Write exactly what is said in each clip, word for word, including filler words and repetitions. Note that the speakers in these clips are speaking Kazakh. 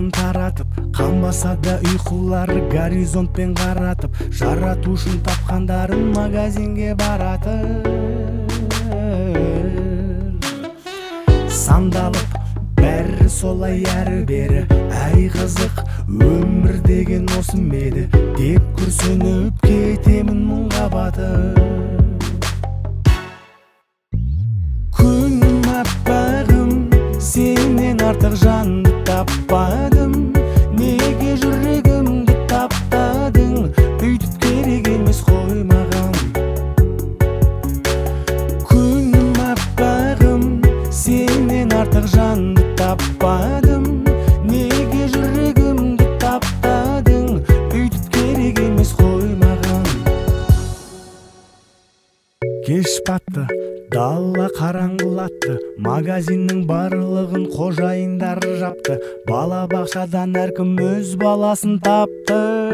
бетін таратып, қанбаса да ұйқылары горизонтпен қаратып, жаратушын тапқандарын магазинге баратыр. Сандалып бәрі солай әрі-бері, әй қызық, өмір деген осы меді деп күрсініп кетемін мұңға батып. Күнім аппағым, сенен артық жанды таппадым, неге жүрегімді таптадың, бүйтіп керек емес қой маған. Күнім аппағым, сенен артық жанды таппадым, неге жүрегімді таптадың, бүйтіп керек емес қой маған. Кеш батты, дала қараңғылатты, магазиннің барлығын қожайындар жапты, бала бақшадан әркім өз баласын тапты.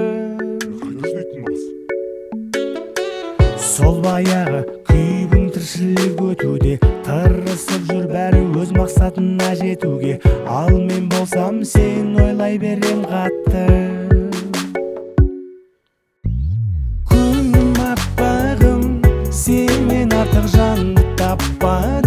Сол баяғы күйбің тіршілік өтуде, тырысып жүр бәрі өз мақсатына жетуге, ал мен болсам сен ойлай берем қатты. Күнім аппағым, сенен артық жанды таппадым.